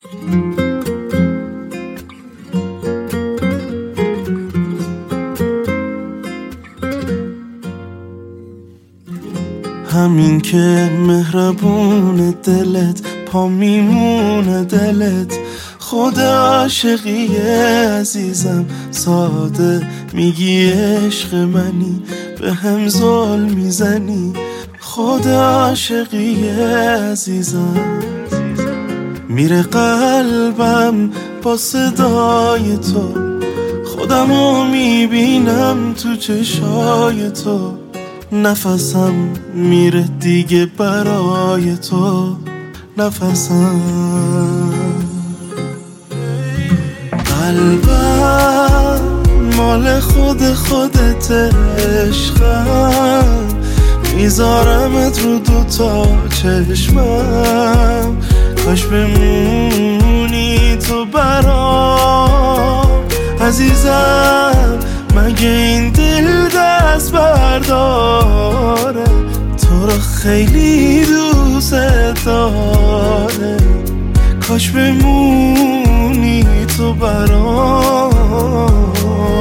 همین که مهربون دلت، پا میمونه دلت، خود عاشقیه عزیزم، ساده میگی عشق منی، به هم ظلم میزنی، خود عاشقیه عزیزم. میره قلبم با صدای تو، خودمو میبینم تو چشای تو، نفسم میره دیگه برای تو، نفسم. قلبم مال خودت عشقم، میذارمت رو دوتا چشمم، کاش بمونی تو برام عزیزم. مگه این دل دست برداره، تو رو خیلی دوست داره، کاش بمونی تو برام.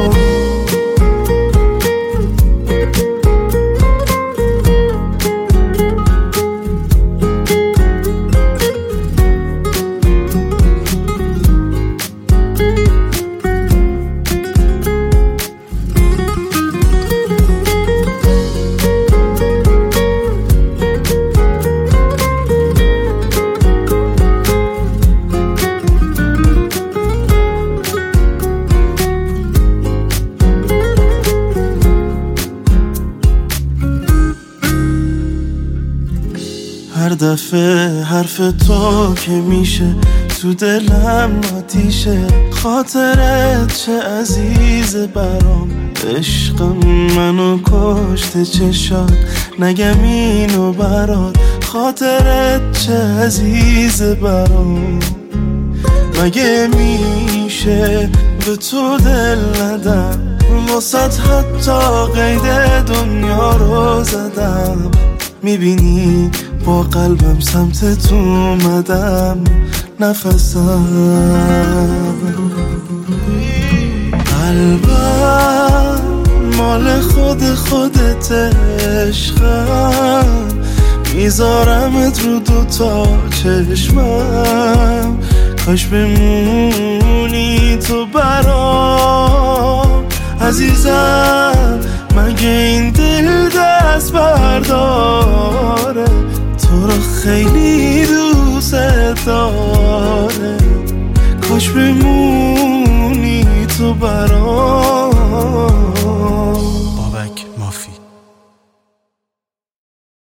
هر دفعه حرف تو که میشه تو دلم آتیشه، خاطرت چه عزیز برام، عشقم منو کشته چشات، نگم اینو برات، خاطرت چه عزیز برام. مگه میشه به تو دل ندم، واسط حتی قید دنیا رو زدم، میبینی با قلبم سمت تو اومدم، نفسم. قلبم مال خودت عشقم، میذارمت رو دوتا چشمم، کاش بمونی تو برام عزیزم. مگه این دل دست برداره، تو رو خیلی دوست داره، کاش بمونی تو برام.